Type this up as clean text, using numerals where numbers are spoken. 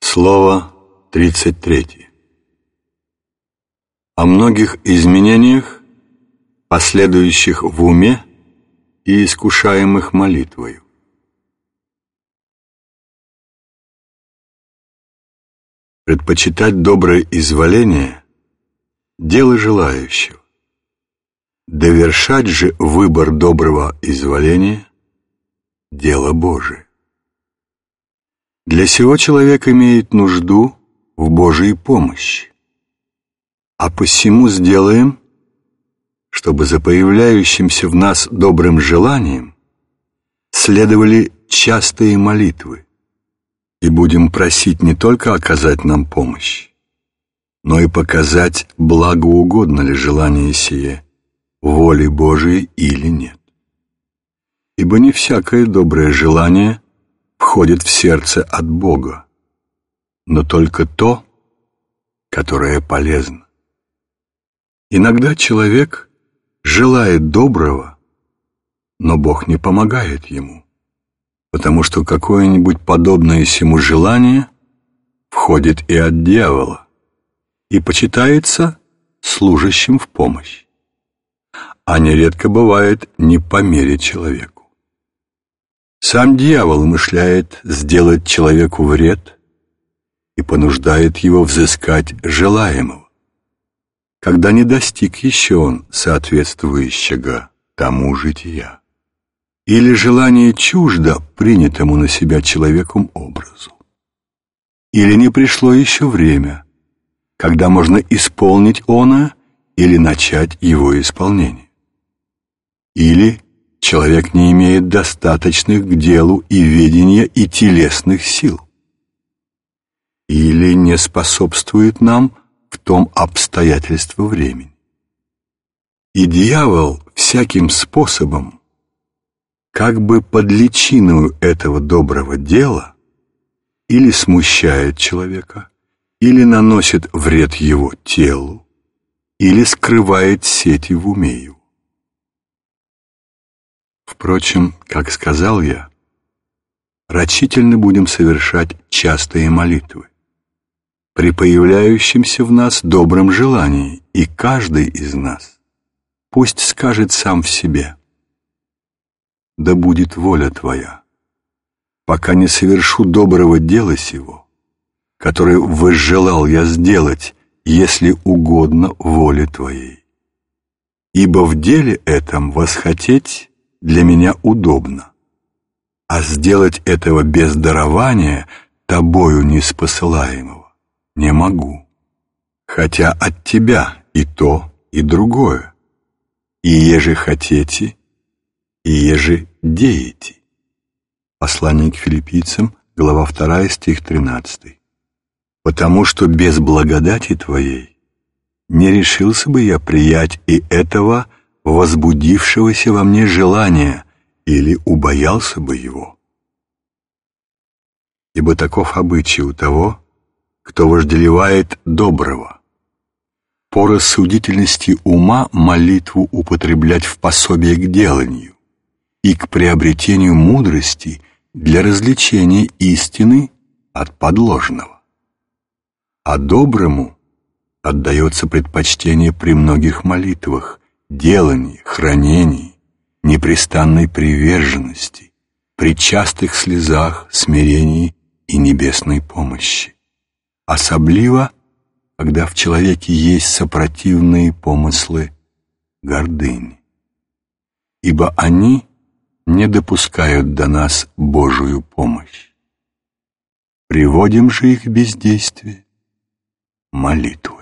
Слово 33. О многих изменениях, последующих в уме и искушаемых молитвою. Предпочитать доброе изволение – дело желающего. Довершать же выбор доброго изволения – дело Божие. Для сего человек имеет нужду в Божией помощи. А посему сделаем, чтобы за появляющимся в нас добрым желанием следовали частые молитвы, и будем просить не только оказать нам помощь, но и показать, благоугодно ли желание сие, воли Божией или нет. Ибо не всякое доброе желание входит в сердце от Бога, но только то, которое полезно. Иногда человек желает доброго, но Бог не помогает ему, потому что какое-нибудь подобное сему желание входит и от дьявола и почитается служащим в помощь, а нередко бывает не по мере человеку. Сам дьявол умышляет сделать человеку вред и понуждает его взыскать желаемого, когда не достиг еще он соответствующего тому жития, или желание чуждо принятому на себя человеком образу, или не пришло еще время, когда можно исполнить оно или начать его исполнение, или человек не имеет достаточных к делу и ведения и телесных сил, или не способствует нам в том обстоятельства времени. И дьявол всяким способом, как бы под личиною этого доброго дела, или смущает человека, или наносит вред его телу, или скрывает сети в уме его. Впрочем, как сказал я, рачительно будем совершать частые молитвы при появляющемся в нас добром желании, и каждый из нас пусть скажет сам в себе: «Да будет воля Твоя, пока не совершу доброго дела сего, которое возжелал я сделать, если угодно воле Твоей. Ибо в деле этом восхотеть для меня удобно, а сделать этого без дарования, Тобою неспосылаемого, не могу, хотя от Тебя и то, и другое, и еже хотите, и еже деете». Послание к Филиппийцам, глава 2, стих 13. «Потому что без благодати Твоей не решился бы я приять и этого возбудившегося во мне желания, или убоялся бы его. Ибо таков обычай у того, кто вожделевает доброго, по рассудительности ума молитву употреблять в пособие к деланию и к приобретению мудрости для развлечения истины от подложного. А доброму отдается предпочтение при многих молитвах, делании, хранении, непрестанной приверженности, при частых слезах, смирении и небесной помощи. Особливо, когда в человеке есть сопротивные помыслы гордыни, ибо они не допускают до нас Божию помощь. Приводим же их в бездействие молитву.